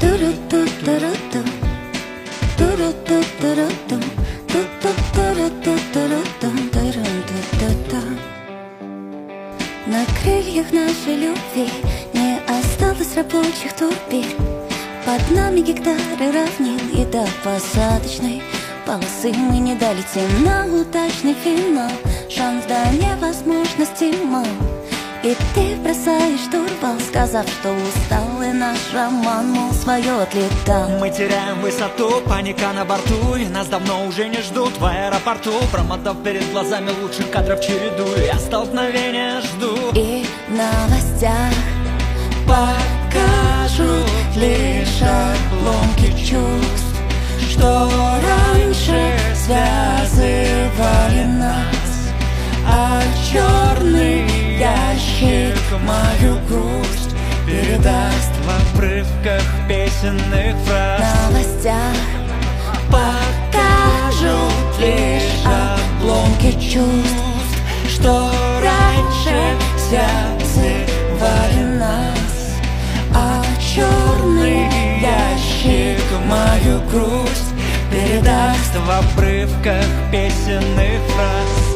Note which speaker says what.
Speaker 1: На крыльях нашей любви не осталось рабочих турбин. Под нами гектары равнин, и до посадочной полосы мы не долетим. На удачный финал шанс до невозможности мал. И ты бросаешь штурвал, сказав, что устал, и наш роман, мол, свое отлетал.
Speaker 2: Мы теряем высоту, паника на борту, и нас давно уже не ждут в аэропорту. Промотав перед глазами лучших кадров череду, я столкновения жду.
Speaker 1: И в новостях
Speaker 2: покажут лишь обломки чувств, что раньше связывали нас, а черный ящик мою грусть передаст в обрывках песенных фраз.
Speaker 1: в новостях
Speaker 2: покажут лишь обломки чувств, что раньше связывали нас, а черный ящик мою грусть передаст в обрывках песенных фраз.